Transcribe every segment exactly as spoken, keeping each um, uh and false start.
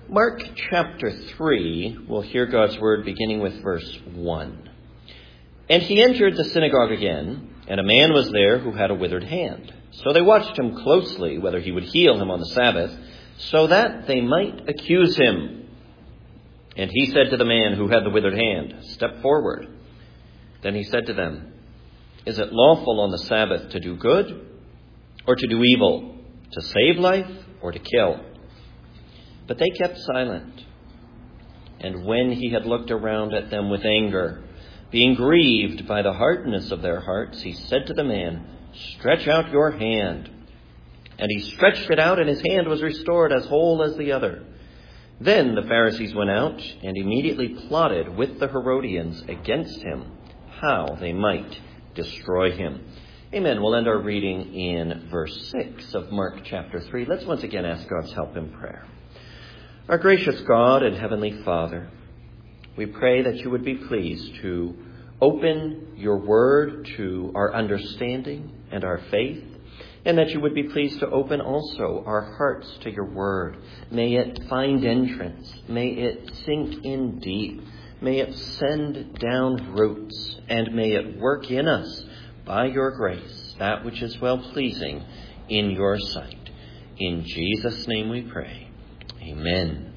Mark chapter three, we'll hear God's word beginning with verse one. And he entered the synagogue again, and a man was there who had a withered hand. So they watched him closely, whether he would heal him on the Sabbath, so that they might accuse him. And he said to the man who had the withered hand, "Step forward." Then he said to them, "Is it lawful on the Sabbath to do good or to do evil, to save life or to kill?" But they kept silent. And when he had looked around at them with anger, being grieved by the hardness of their hearts, he said to the man, "Stretch out your hand." And he stretched it out, and his hand was restored as whole as the other. Then the Pharisees went out and immediately plotted with the Herodians against him, how they might destroy him. Amen. We'll end our reading in verse six of Mark chapter three. Let's once again ask God's help in prayer. Our gracious God and Heavenly Father, we pray that you would be pleased to open your word to our understanding and our faith, and that you would be pleased to open also our hearts to your word. May it find entrance. May it sink in deep. May it send down roots, and may it work in us by your grace, that which is well-pleasing in your sight. In Jesus' name we pray. Amen.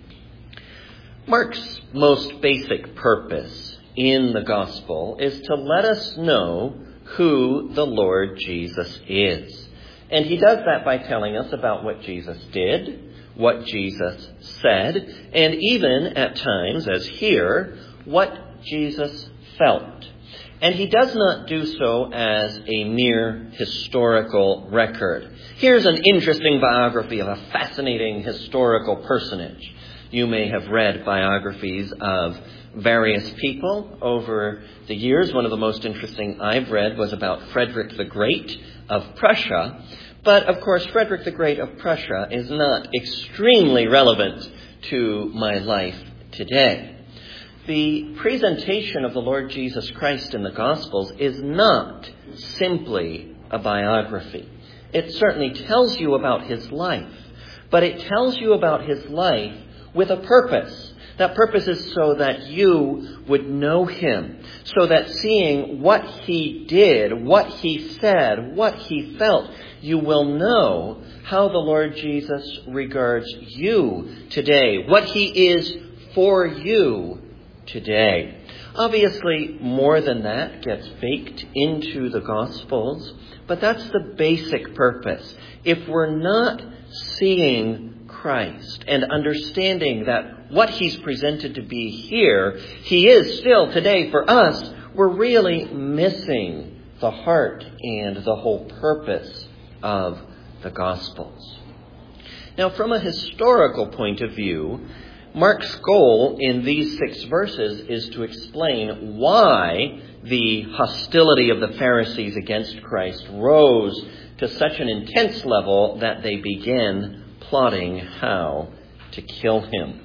Mark's most basic purpose in the gospel is to let us know who the Lord Jesus is. And he does that by telling us about what Jesus did, what Jesus said, and even at times, as here, what Jesus felt. And he does not do so as a mere historical record. Here's an interesting biography of a fascinating historical personage. You may have read biographies of various people over the years. One of the most interesting I've read was about Frederick the Great of Prussia. But, of course, Frederick the Great of Prussia is not extremely relevant to my life today. The presentation of the Lord Jesus Christ in the Gospels is not simply a biography. It certainly tells you about his life, but it tells you about his life with a purpose. That purpose is so that you would know him, so that seeing what he did, what he said, what he felt, you will know how the Lord Jesus regards you today, what he is for you today. Obviously, more than that gets baked into the Gospels, but that's the basic purpose. If we're not seeing Christ and understanding that what he's presented to be here, he is still today for us, we're really missing the heart and the whole purpose of the Gospels. Now, from a historical point of view, Mark's goal in these six verses is to explain why the hostility of the Pharisees against Christ rose to such an intense level that they began plotting how to kill him.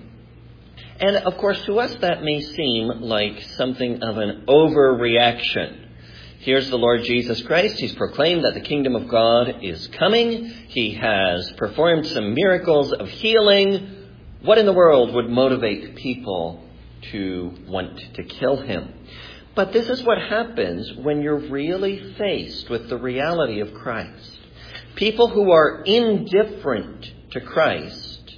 And, of course, to us that may seem like something of an overreaction. Here's the Lord Jesus Christ. He's proclaimed that the kingdom of God is coming. He has performed some miracles of healing. What in the world would motivate people to want to kill him? But this is what happens when you're really faced with the reality of Christ. People who are indifferent to Christ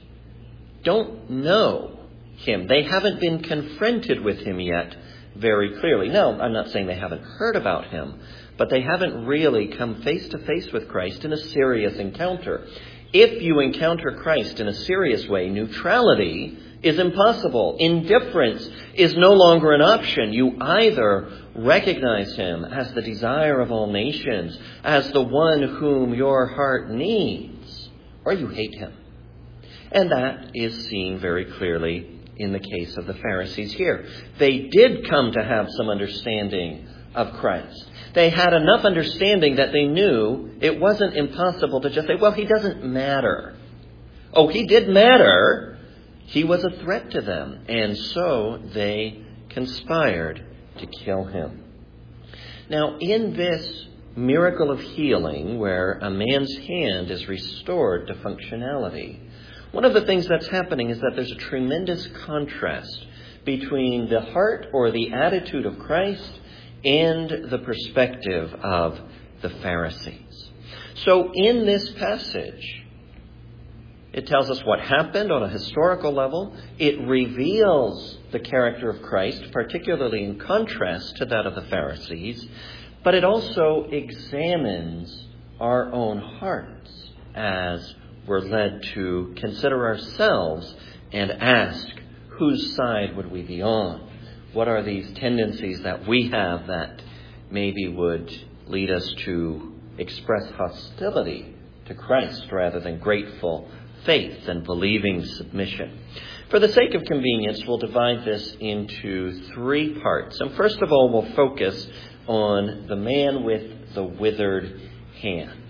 don't know him. They haven't been confronted with him yet very clearly. No, I'm not saying they haven't heard about him, but they haven't really come face to face with Christ in a serious encounter. If you encounter Christ in a serious way, neutrality is impossible. Indifference is no longer an option. You either recognize him as the desire of all nations, as the one whom your heart needs, or you hate him. And that is seen very clearly in the case of the Pharisees here. They did come to have some understanding of Christ. They had enough understanding that they knew it wasn't impossible to just say, well, he doesn't matter. Oh, he did matter. He was a threat to them. And so they conspired to kill him. Now, in this miracle of healing, where a man's hand is restored to functionality, one of the things that's happening is that there's a tremendous contrast between the heart or the attitude of Christ and the perspective of the Pharisees. So in this passage, it tells us what happened on a historical level. It reveals the character of Christ, particularly in contrast to that of the Pharisees. But it also examines our own hearts as we're led to consider ourselves and ask, whose side would we be on? What are these tendencies that we have that maybe would lead us to express hostility to Christ rather than grateful faith and believing submission? For the sake of convenience, we'll divide this into three parts. And first of all, we'll focus on the man with the withered hand.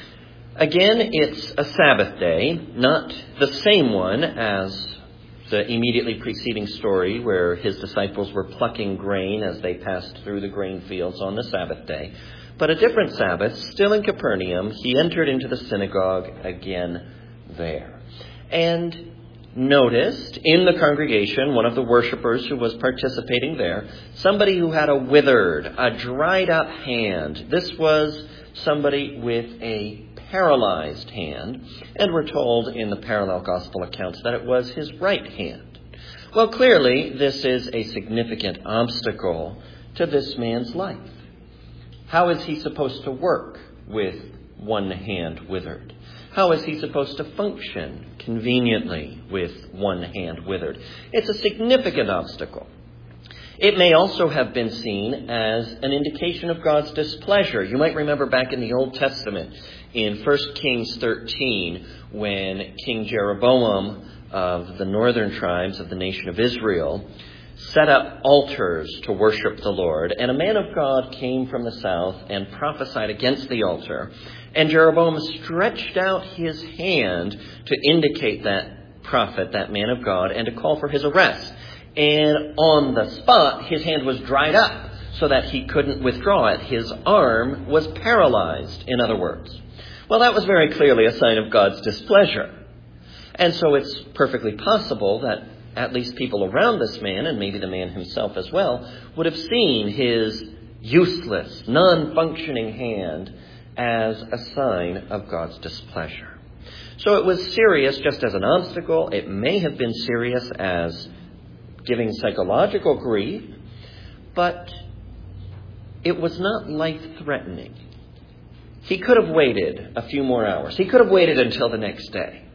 Again, it's a Sabbath day, not the same one as the immediately preceding story where his disciples were plucking grain as they passed through the grain fields on the Sabbath day. But a different Sabbath, still in Capernaum, he entered into the synagogue again there. And noticed in the congregation one of the worshipers who was participating there, somebody who had a withered, a dried up hand. This was somebody with a paralyzed hand, and we're told in the parallel gospel accounts that it was his right hand. Well, clearly, this is a significant obstacle to this man's life. How is he supposed to work with one hand withered? How is he supposed to function conveniently with one hand withered? It's a significant obstacle. It may also have been seen as an indication of God's displeasure. You might remember back in the Old Testament, in First Kings thirteen, when King Jeroboam of the northern tribes of the nation of Israel set up altars to worship the Lord, and a man of God came from the south and prophesied against the altar. And Jeroboam stretched out his hand to indicate that prophet, that man of God, and to call for his arrest. And on the spot, his hand was dried up so that he couldn't withdraw it. His arm was paralyzed, in other words. Well, that was very clearly a sign of God's displeasure. And so it's perfectly possible that at least people around this man, and maybe the man himself as well, would have seen his useless, non-functioning hand as a sign of God's displeasure. So it was serious just as an obstacle. It may have been serious as giving psychological grief, but it was not life-threatening. He could have waited a few more hours. He could have waited until the next day.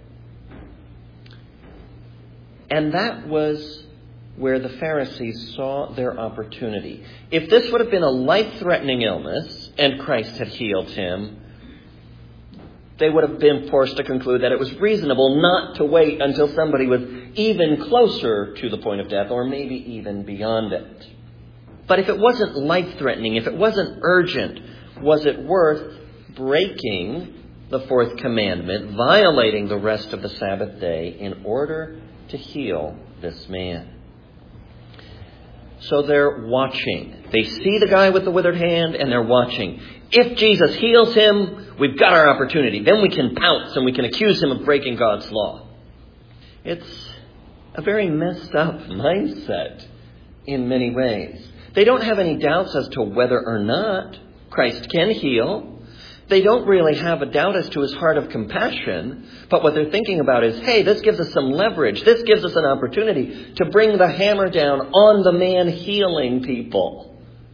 And that was where the Pharisees saw their opportunity. If this would have been a life-threatening illness and Christ had healed him, they would have been forced to conclude that it was reasonable not to wait until somebody was even closer to the point of death, or maybe even beyond it. But if it wasn't life-threatening, if it wasn't urgent, was it worth breaking the fourth commandment, violating the rest of the Sabbath day in order to heal this man? So they're watching. They see the guy with the withered hand and they're watching. If Jesus heals him, we've got our opportunity. Then we can pounce and we can accuse him of breaking God's law. It's a very messed up mindset in many ways. They don't have any doubts as to whether or not Christ can heal. They don't really have a doubt as to his heart of compassion, but what they're thinking about is, hey, this gives us some leverage. This gives us an opportunity to bring the hammer down on the man healing people.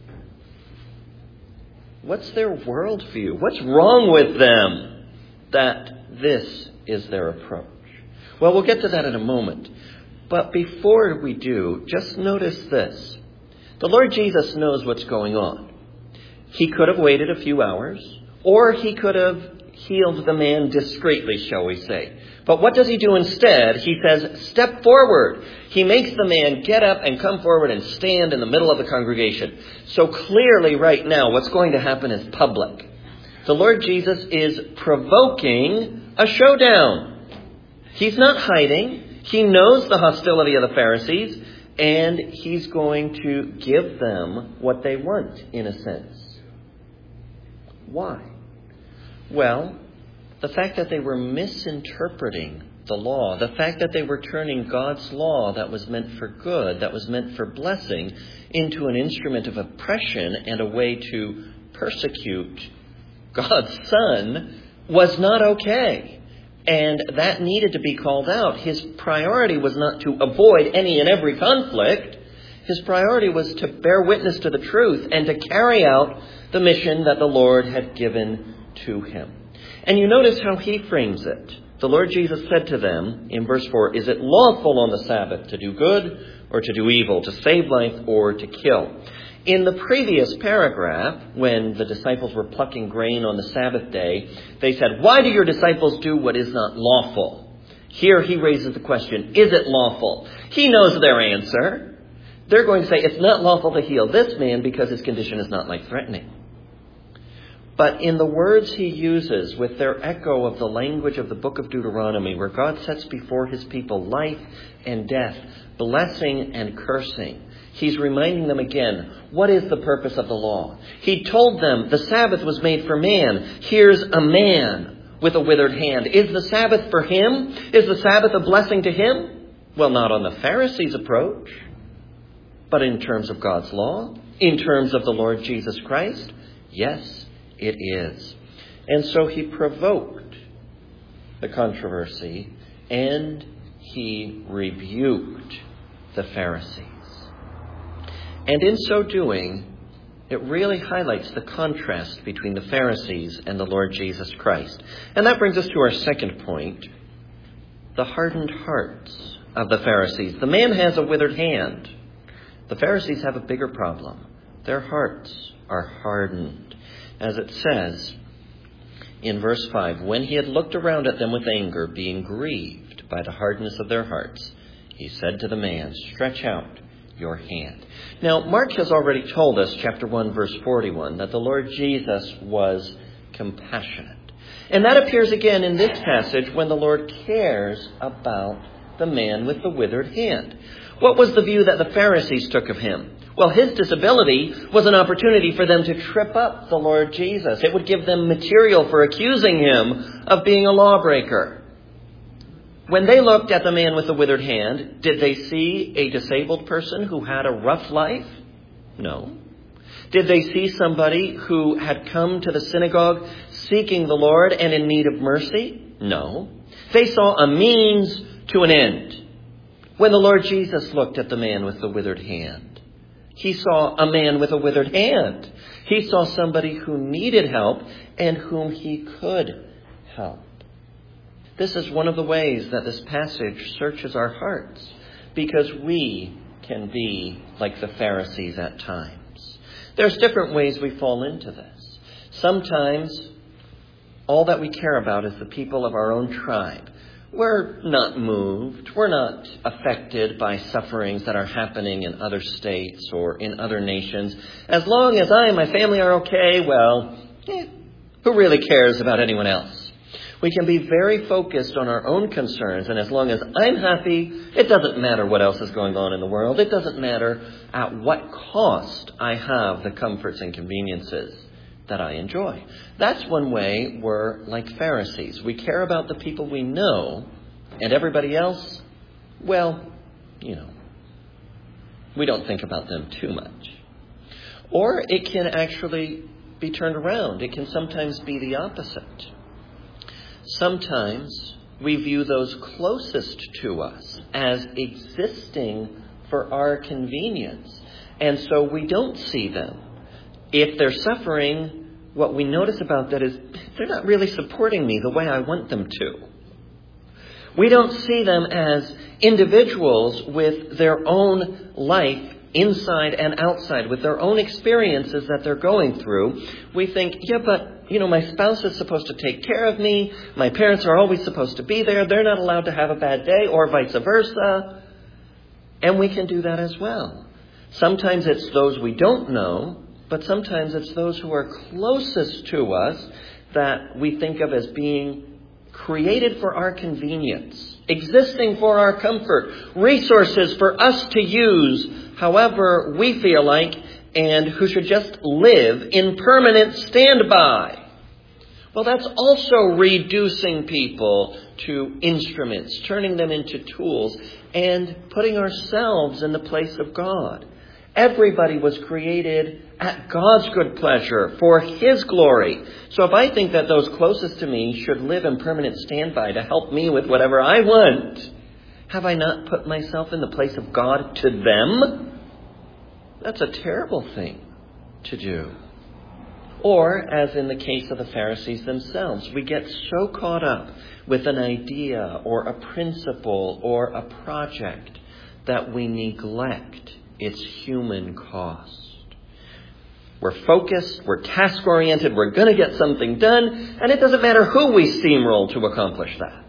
What's their worldview? What's wrong with them that this is their approach? Well, we'll get to that in a moment. But before we do, just notice this. The Lord Jesus knows what's going on. He could have waited a few hours. Or he could have healed the man discreetly, shall we say. But what does he do instead? He says, step forward. He makes the man get up and come forward and stand in the middle of the congregation. So clearly right now, what's going to happen is public. The Lord Jesus is provoking a showdown. He's not hiding. He knows the hostility of the Pharisees, and he's going to give them what they want, in a sense. Why? Well, the fact that they were misinterpreting the law. The fact that they were turning God's law that was meant for good, that was meant for blessing, into an instrument of oppression and a way to persecute God's Son was not okay. And that needed to be called out. His priority was not to avoid any and every conflict. His priority was to bear witness to the truth and to carry out the mission that the Lord had given to him. And you notice how he frames it. The Lord Jesus said to them in verse four, "Is it lawful on the Sabbath to do good or to do evil, to save life or to kill?" In the previous paragraph, when the disciples were plucking grain on the Sabbath day, they said, "Why do your disciples do what is not lawful?" Here he raises the question, is it lawful? He knows their answer. They're going to say, it's not lawful to heal this man because his condition is not life-threatening. But in the words he uses, with their echo of the language of the book of Deuteronomy, where God sets before his people life and death, blessing and cursing, he's reminding them again, what is the purpose of the law? He told them the Sabbath was made for man. Here's a man with a withered hand. Is the Sabbath for him? Is the Sabbath a blessing to him? Well, not on the Pharisees' approach, but in terms of God's law, in terms of the Lord Jesus Christ, yes, it is. And so he provoked the controversy and he rebuked the Pharisees. And in so doing, it really highlights the contrast between the Pharisees and the Lord Jesus Christ. And that brings us to our second point, the hardened hearts of the Pharisees. The man has a withered hand. The Pharisees have a bigger problem. Their hearts are hardened. As it says in verse five, when he had looked around at them with anger, being grieved by the hardness of their hearts, he said to the man, "Stretch out your hand." Now, Mark has already told us, chapter one, verse forty-one, that the Lord Jesus was compassionate. And that appears again in this passage when the Lord cares about the man with the withered hand. What was the view that the Pharisees took of him? Well, his disability was an opportunity for them to trip up the Lord Jesus. It would give them material for accusing him of being a lawbreaker. When they looked at the man with the withered hand, did they see a disabled person who had a rough life? No. Did they see somebody who had come to the synagogue seeking the Lord and in need of mercy? No. They saw a means to an end. When the Lord Jesus looked at the man with the withered hand, he saw a man with a withered hand. He saw somebody who needed help and whom he could help. This is one of the ways that this passage searches our hearts, because we can be like the Pharisees at times. There's different ways we fall into this. Sometimes all that we care about is the people of our own tribe. We're not moved. We're not affected by sufferings that are happening in other states or in other nations. As long as I and my family are okay, well, eh, who really cares about anyone else? We can be very focused on our own concerns, and as long as I'm happy, it doesn't matter what else is going on in the world. It doesn't matter at what cost I have the comforts and conveniences that I enjoy. That's one way we're like Pharisees. We care about the people we know, and everybody else, well, you know, we don't think about them too much. Or it can actually be turned around. It can sometimes be the opposite. Sometimes we view those closest to us as existing for our convenience, and so we don't see them. If they're suffering, what we notice about that is they're not really supporting me the way I want them to. We don't see them as individuals with their own life inside and outside, with their own experiences that they're going through. We think, yeah, but, you know, my spouse is supposed to take care of me. My parents are always supposed to be there. They're not allowed to have a bad day, or vice versa. And we can do that as well. Sometimes it's those we don't know, but sometimes it's those who are closest to us that we think of as being created for our convenience, existing for our comfort, resources for us to use however we feel like, and who should just live in permanent standby. Well, that's also reducing people to instruments, turning them into tools, and putting ourselves in the place of God. Everybody was created at God's good pleasure for His glory. So if I think that those closest to me should live in permanent standby to help me with whatever I want, have I not put myself in the place of God to them? That's a terrible thing to do. Or, as in the case of the Pharisees themselves, we get so caught up with an idea or a principle or a project that we neglect its human cost. We're focused, we're task-oriented, we're going to get something done, and it doesn't matter who we steamroll to accomplish that.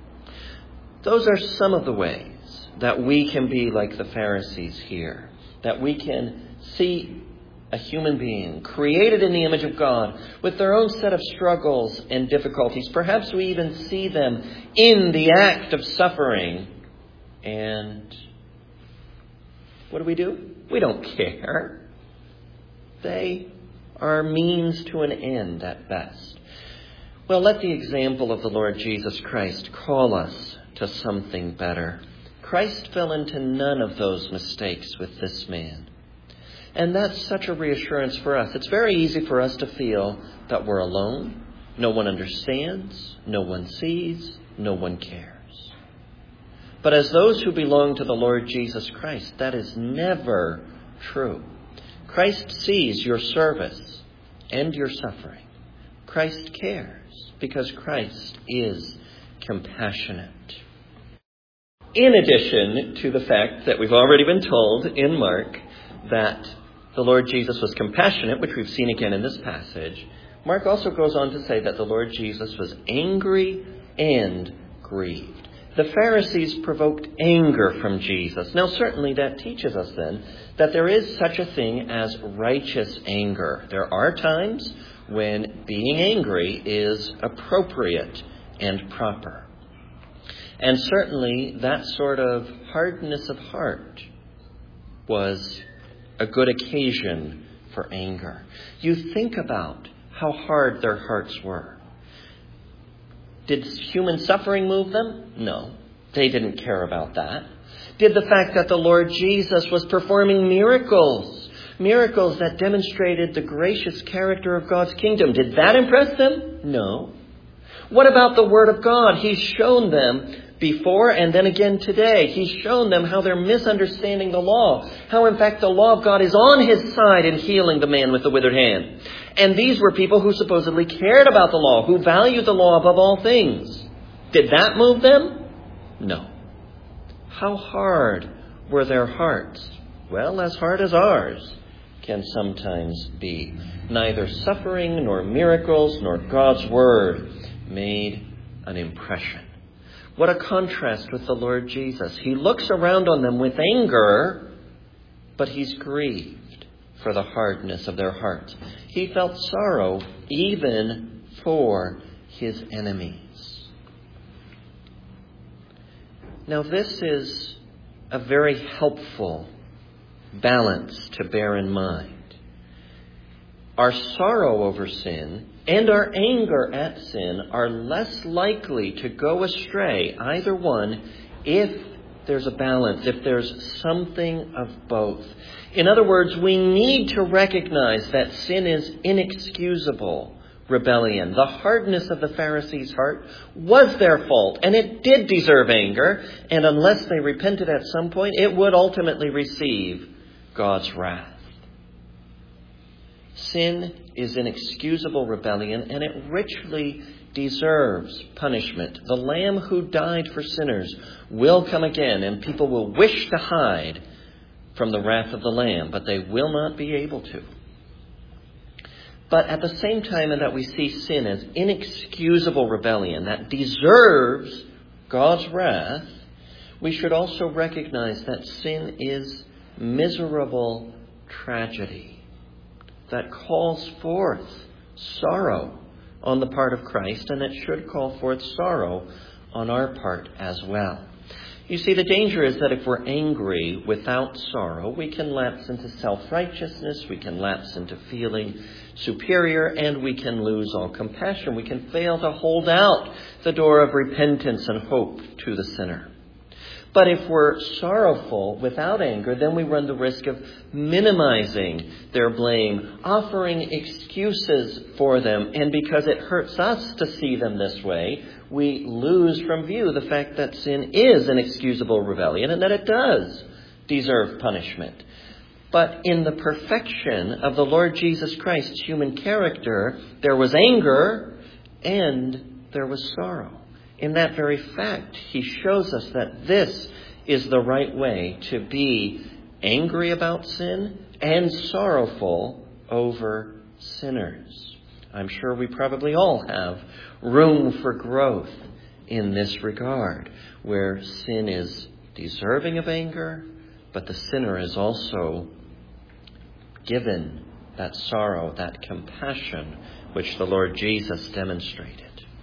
Those are some of the ways that we can be like the Pharisees here, that we can see a human being created in the image of God with their own set of struggles and difficulties. Perhaps we even see them in the act of suffering. And what do we do? We don't care. They are means to an end at best. Well, let the example of the Lord Jesus Christ call us to something better. Christ fell into none of those mistakes with this man. And that's such a reassurance for us. It's very easy for us to feel that we're alone. No one understands. No one sees. No one cares. But as those who belong to the Lord Jesus Christ, that is never true. Christ sees your service and your suffering. Christ cares because Christ is compassionate. In addition to the fact that we've already been told in Mark that the Lord Jesus was compassionate, which we've seen again in this passage, Mark also goes on to say that the Lord Jesus was angry and grieved. The Pharisees provoked anger from Jesus. Now, certainly that teaches us then that there is such a thing as righteous anger. There are times when being angry is appropriate and proper. And certainly that sort of hardness of heart was a good occasion for anger. You think about how hard their hearts were. Did human suffering move them? No, they didn't care about that. Did the fact that the Lord Jesus was performing miracles, miracles that demonstrated the gracious character of God's kingdom, did that impress them? No. What about the Word of God? He's shown them before and then again today. He's shown them how they're misunderstanding the law. How, in fact, the law of God is on His side in healing the man with the withered hand. And these were people who supposedly cared about the law, who valued the law above all things. Did that move them? No. How hard were their hearts? Well, as hard as ours can sometimes be. Neither suffering nor miracles nor God's Word made an impression. What a contrast with the Lord Jesus. He looks around on them with anger, but He's grieved for the hardness of their hearts. He felt sorrow even for His enemies. Now, this is a very helpful balance to bear in mind. Our sorrow over sin and our anger at sin are less likely to go astray, either one, if there's a balance, if there's something of both. In other words, we need to recognize that sin is inexcusable rebellion. The hardness of the Pharisees' heart was their fault, and it did deserve anger, and unless they repented at some point, it would ultimately receive God's wrath. Sin is inexcusable rebellion, and it richly deserves punishment. The Lamb who died for sinners will come again, and people will wish to hide from the wrath of the Lamb, but they will not be able to. But at the same time that we see sin as inexcusable rebellion that deserves God's wrath, we should also recognize that sin is miserable tragedy that calls forth sorrow on the part of Christ, and that should call forth sorrow on our part as well. You see, the danger is that if we're angry without sorrow, we can lapse into self-righteousness, we can lapse into feeling superior, and we can lose all compassion. We can fail to hold out the door of repentance and hope to the sinner. But if we're sorrowful without anger, then we run the risk of minimizing their blame, offering excuses for them. And because it hurts us to see them this way, we lose from view the fact that sin is an excusable rebellion and that it does deserve punishment. But in the perfection of the Lord Jesus Christ's human character, there was anger and there was sorrow. In that very fact, he shows us that this is the right way to be angry about sin and sorrowful over sinners. I'm sure we probably all have room for growth in this regard, where sin is deserving of anger, but the sinner is also given that sorrow, that compassion, which the Lord Jesus demonstrated.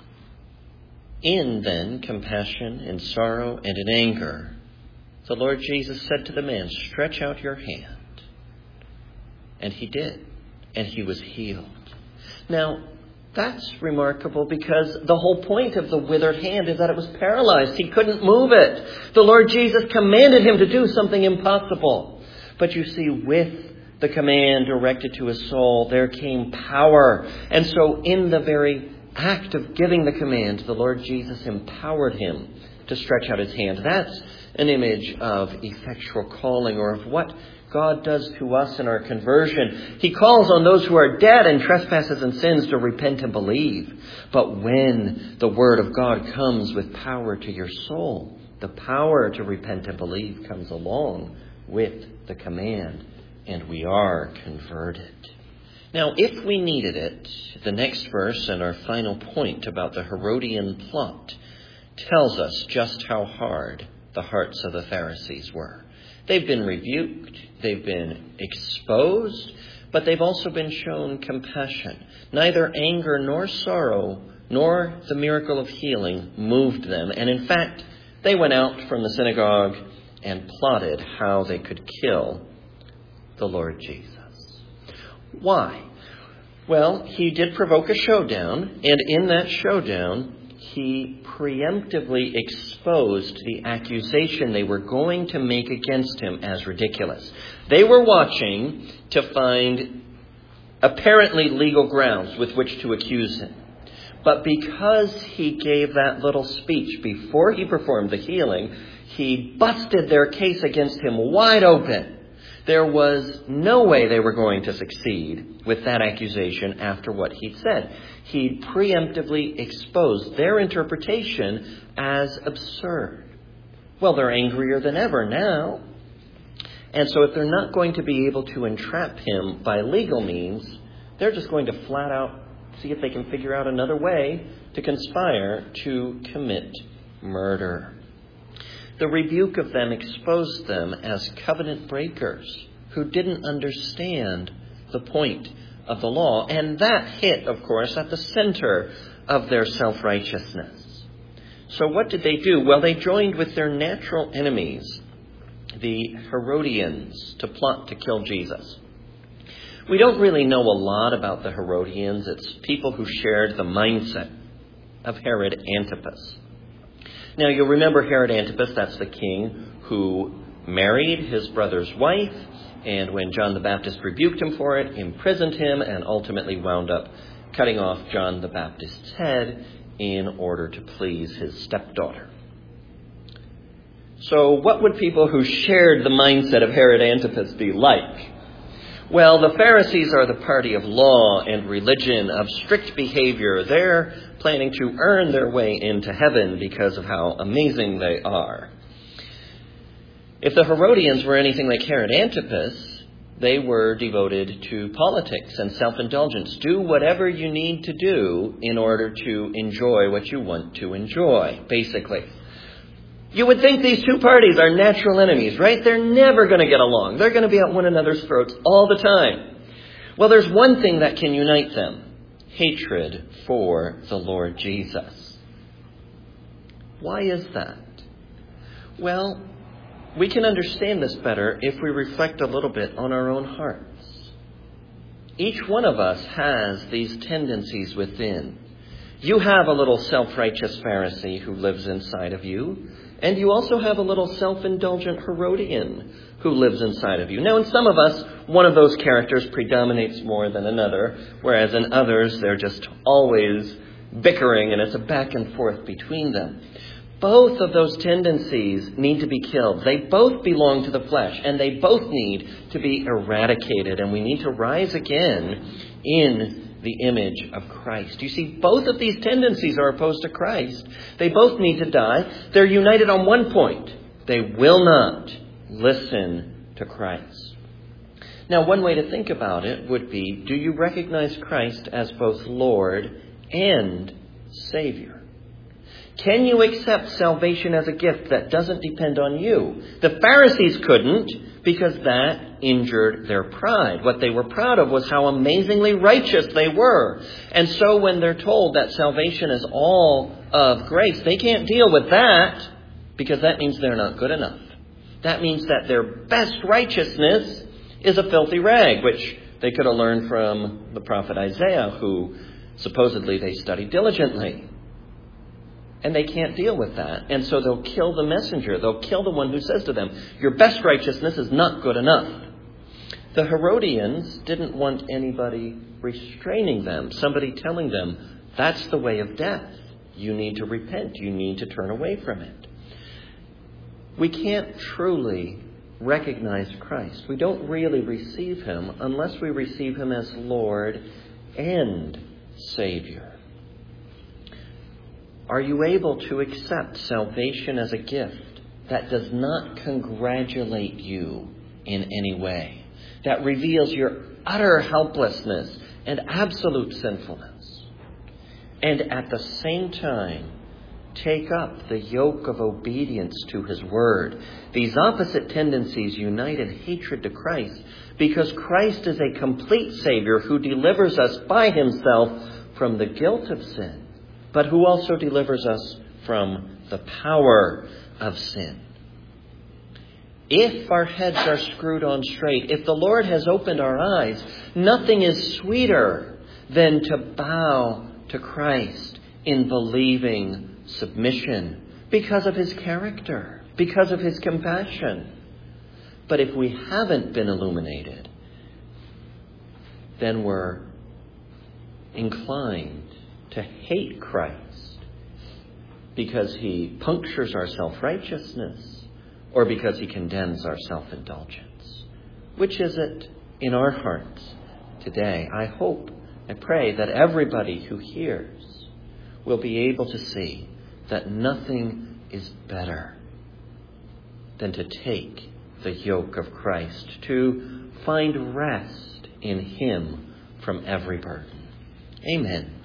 In, then, compassion, in sorrow, and in anger, the Lord Jesus said to the man, "Stretch out your hand." And he did, and he was healed. Now, that's remarkable because the whole point of the withered hand is that it was paralyzed. He couldn't move it. The Lord Jesus commanded him to do something impossible. But you see, with the command directed to his soul, there came power. And so in the very act of giving the command, the Lord Jesus empowered him to stretch out his hand. That's an image of effectual calling, or of what God does to us in our conversion. He calls on those who are dead in trespasses and sins to repent and believe. But when the word of God comes with power to your soul, the power to repent and believe comes along with the command, and we are converted. Now, if we needed it, the next verse and our final point about the Herodian plot tells us just how hard the hearts of the Pharisees were. They've been rebuked, they've been exposed, but they've also been shown compassion. Neither anger nor sorrow nor the miracle of healing moved them. And in fact, they went out from the synagogue and plotted how they could kill the Lord Jesus. Why? Well, he did provoke a showdown, and in that showdown, he preemptively exposed the accusation they were going to make against him as ridiculous. They were watching to find apparently legal grounds with which to accuse him. But because he gave that little speech before he performed the healing, he busted their case against him wide open. There was no way they were going to succeed with that accusation after what he'd said. He preemptively exposed their interpretation as absurd. Well, they're angrier than ever now. And so if they're not going to be able to entrap him by legal means, they're just going to flat out see if they can figure out another way to conspire to commit murder. The rebuke of them exposed them as covenant breakers who didn't understand the point of the law. And that hit, of course, at the center of their self-righteousness. So what did they do? Well, they joined with their natural enemies, the Herodians, to plot to kill Jesus. We don't really know a lot about the Herodians. It's people who shared the mindset of Herod Antipas. Now, you'll remember Herod Antipas, that's the king who married his brother's wife, and when John the Baptist rebuked him for it, imprisoned him, and ultimately wound up cutting off John the Baptist's head in order to please his stepdaughter. So what would people who shared the mindset of Herod Antipas be like? Well, the Pharisees are the party of law and religion, of strict behavior. They're planning to earn their way into heaven because of how amazing they are. If the Herodians were anything like Herod Antipas, they were devoted to politics and self-indulgence. Do whatever you need to do in order to enjoy what you want to enjoy, basically. You would think these two parties are natural enemies, right? They're never going to get along. They're going to be at one another's throats all the time. Well, there's one thing that can unite them. Hatred for the Lord Jesus. Why is that? Well, we can understand this better if we reflect a little bit on our own hearts. Each one of us has these tendencies within. You have a little self-righteous Pharisee who lives inside of you, and you also have a little self-indulgent Herodian who lives inside of you. Now, in some of us, one of those characters predominates more than another, whereas in others, they're just always bickering, and it's a back and forth between them. Both of those tendencies need to be killed. They both belong to the flesh, and they both need to be eradicated, and we need to rise again in the image of Christ. You see, both of these tendencies are opposed to Christ. They both need to die. They're united on one point. They will not listen to Christ. Now, one way to think about it would be, do you recognize Christ as both Lord and Savior? Can you accept salvation as a gift that doesn't depend on you? The Pharisees couldn't, because that injured their pride. What they were proud of was how amazingly righteous they were. And so when they're told that salvation is all of grace, they can't deal with that, because that means they're not good enough. That means that their best righteousness is a filthy rag, which they could have learned from the prophet Isaiah, who supposedly they studied diligently. And they can't deal with that. And so they'll kill the messenger. They'll kill the one who says to them, your best righteousness is not good enough. The Herodians didn't want anybody restraining them, somebody telling them, that's the way of death. You need to repent. You need to turn away from it. We can't truly recognize Christ. We don't really receive him unless we receive him as Lord and Savior. Are you able to accept salvation as a gift that does not congratulate you in any way, that reveals your utter helplessness and absolute sinfulness, and at the same time take up the yoke of obedience to his word? These opposite tendencies unite in hatred to Christ, because Christ is a complete Savior who delivers us by himself from the guilt of sin, but who also delivers us from the power of sin. If our heads are screwed on straight, if the Lord has opened our eyes, nothing is sweeter than to bow to Christ in believing submission because of his character, because of his compassion. But if we haven't been illuminated, then we're inclined to hate Christ because he punctures our self-righteousness or because he condemns our self-indulgence. Which is it in our hearts today? I hope, I pray that everybody who hears will be able to see that nothing is better than to take the yoke of Christ, to find rest in him from every burden. Amen.